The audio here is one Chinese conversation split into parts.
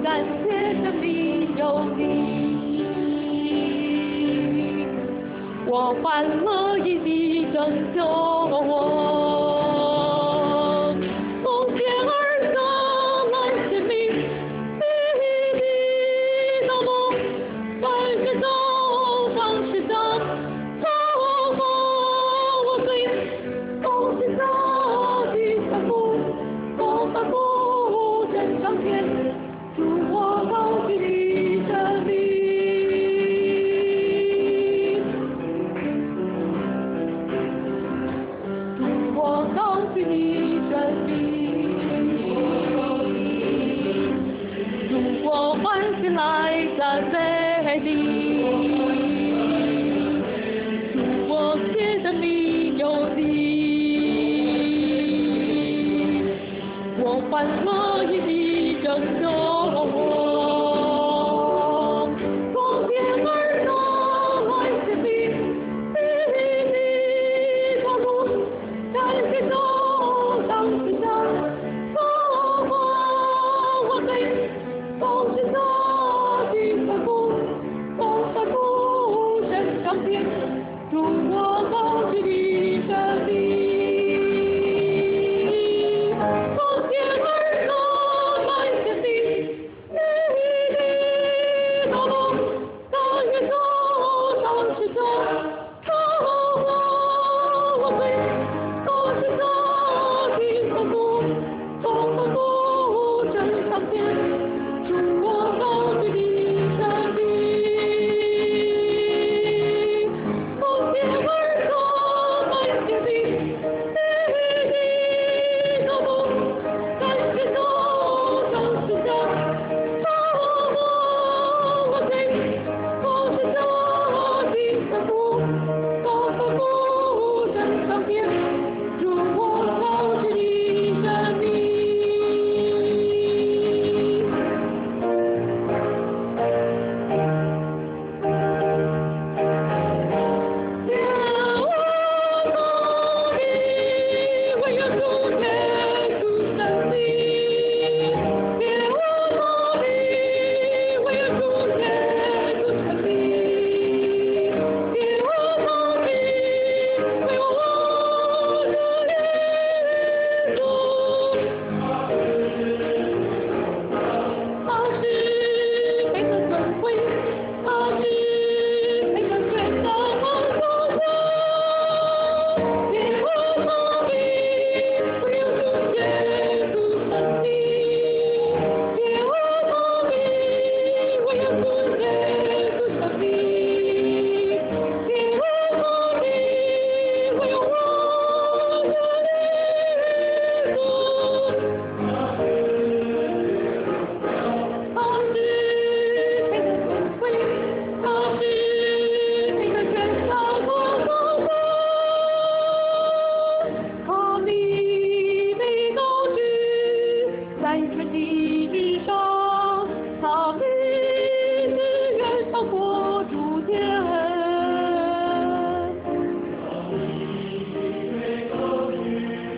感谢生命有你，我欢乐因你拯救我，从天而降来生命，你的道路，凡是走上是上，超过我罪，从天上的山谷，从山谷真上天，主我高举你的名。我高举你生命，如果欢喜来赞美你，如果谢生命有你，我欢乐因你拯救我，从天而降来生命，你的道路。感谢走上世上，走过我罪，从世上的山谷，从山谷升上天，主我高举你的名，从天而降来生命，你的道路，但愿走上世上，超过我罪。从是走进山谷，从山谷升上天，主我高举你生命，从天而降来生命，你的道路，感谢走上世上，超过我罪，从是走进山谷，从山谷升上天。主我高举你生命，天我高举，唯有主耶稣生命，天我高举，唯有主耶稣生命，天我高举，唯有我。他是配得尊贵，他是配得全能和颂赞。天和大地，唯有主耶稣生命；天和大地，唯有主耶稣生命；天和大地，唯有我的耶稣。他是配得尊贵，他是配得全能和颂赞。他的美高举在全地之上，他的志远超过诸天。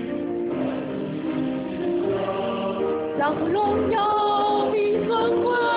让荣耀的尊贵。